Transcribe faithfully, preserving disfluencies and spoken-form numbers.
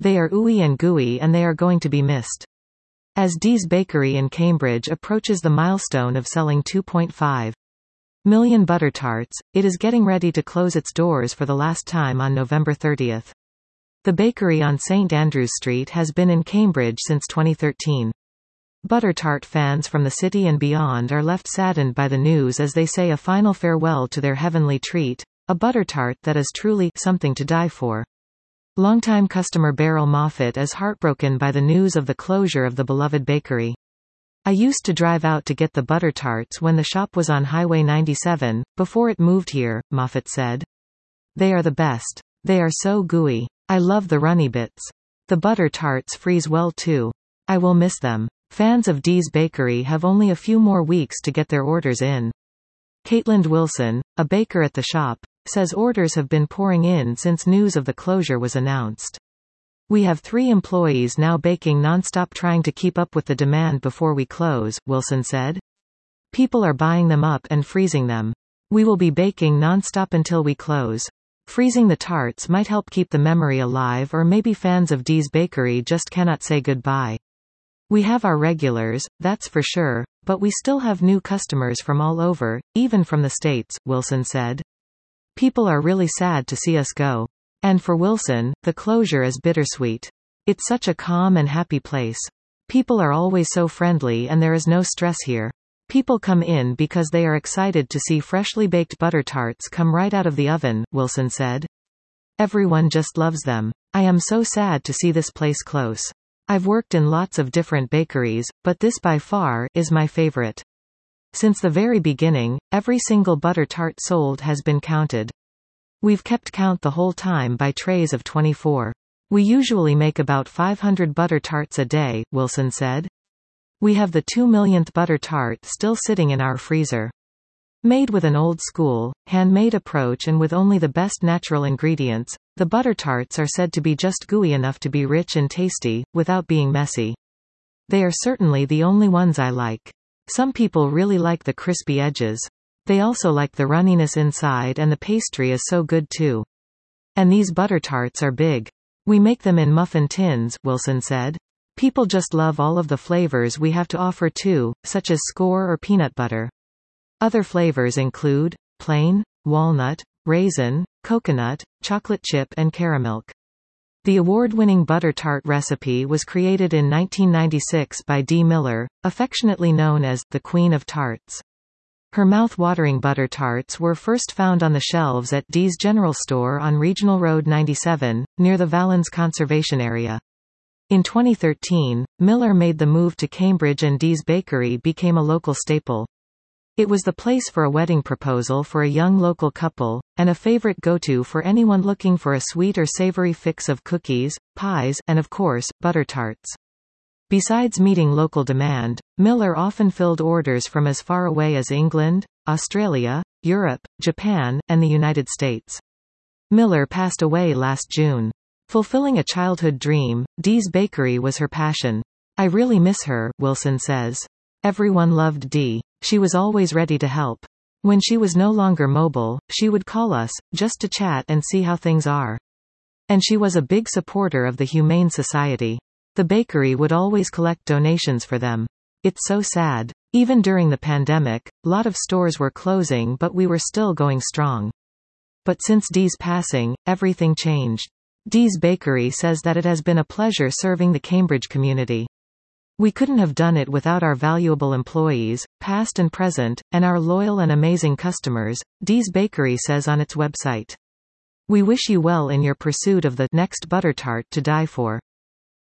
They are ooey and gooey and they are going to be missed. As Dee's Bakery in Cambridge approaches the milestone of selling two point five million butter tarts, it is getting ready to close its doors for the last time on November thirtieth. The bakery on Saint Andrews Street has been in Cambridge since twenty thirteen. Butter tart fans from the city and beyond are left saddened by the news as they say a final farewell to their heavenly treat, a butter tart that is truly something to die for. Longtime customer Beryl Moffat is heartbroken by the news of the closure of the beloved bakery. I used to drive out to get the butter tarts when the shop was on Highway ninety-seven, before it moved here, Moffat said. They are the best. They are so gooey. I love the runny bits. The butter tarts freeze well too. I will miss them. Fans of Dee's Bakery have only a few more weeks to get their orders in. Caitlin Wilson, a baker at the shop, says orders have been pouring in since news of the closure was announced. We have three employees now baking nonstop trying to keep up with the demand before we close, Wilson said. People are buying them up and freezing them. We will be baking nonstop until we close. Freezing the tarts might help keep the memory alive, or maybe fans of Dee's Bakery just cannot say goodbye. We have our regulars, that's for sure, but we still have new customers from all over, even from the States, Wilson said. People are really sad to see us go. And for Wilson, the closure is bittersweet. It's such a calm and happy place. People are always so friendly and there is no stress here. People come in because they are excited to see freshly baked butter tarts come right out of the oven, Wilson said. Everyone just loves them. I am so sad to see this place close. I've worked in lots of different bakeries, but this by far is my favorite. Since the very beginning, every single butter tart sold has been counted. We've kept count the whole time by trays of twenty-four. We usually make about five hundred butter tarts a day, Wilson said. We have the two millionth butter tart still sitting in our freezer. Made with an old-school, handmade approach and with only the best natural ingredients, the butter tarts are said to be just gooey enough to be rich and tasty, without being messy. They are certainly the only ones I like. Some people really like the crispy edges. They also like the runniness inside, and the pastry is so good too. And these butter tarts are big. We make them in muffin tins, Wilson said. People just love all of the flavors we have to offer too, such as score or peanut butter. Other flavors include plain, walnut, raisin, coconut, chocolate chip and caramel. The award-winning butter tart recipe was created in nineteen ninety-six by Dee Miller, affectionately known as the Queen of Tarts. Her mouth-watering butter tarts were first found on the shelves at Dee's General Store on Regional Road ninety-seven, near the Valens Conservation Area. In twenty thirteen, Miller made the move to Cambridge and Dee's Bakery became a local staple. It was the place for a wedding proposal for a young local couple, and a favorite go-to for anyone looking for a sweet or savory fix of cookies, pies, and of course, butter tarts. Besides meeting local demand, Miller often filled orders from as far away as England, Australia, Europe, Japan, and the United States. Miller passed away last June. Fulfilling a childhood dream, Dee's Bakery was her passion. I really miss her, Wilson says. Everyone loved Dee. She was always ready to help. When she was no longer mobile, she would call us, just to chat and see how things are. And she was a big supporter of the Humane Society. The bakery would always collect donations for them. It's so sad. Even during the pandemic, lot of stores were closing but we were still going strong. But since Dee's passing, everything changed. Dee's Bakery says that it has been a pleasure serving the Cambridge community. We couldn't have done it without our valuable employees, past and present, and our loyal and amazing customers, Dee's Bakery says on its website. We wish you well in your pursuit of the next butter tart to die for.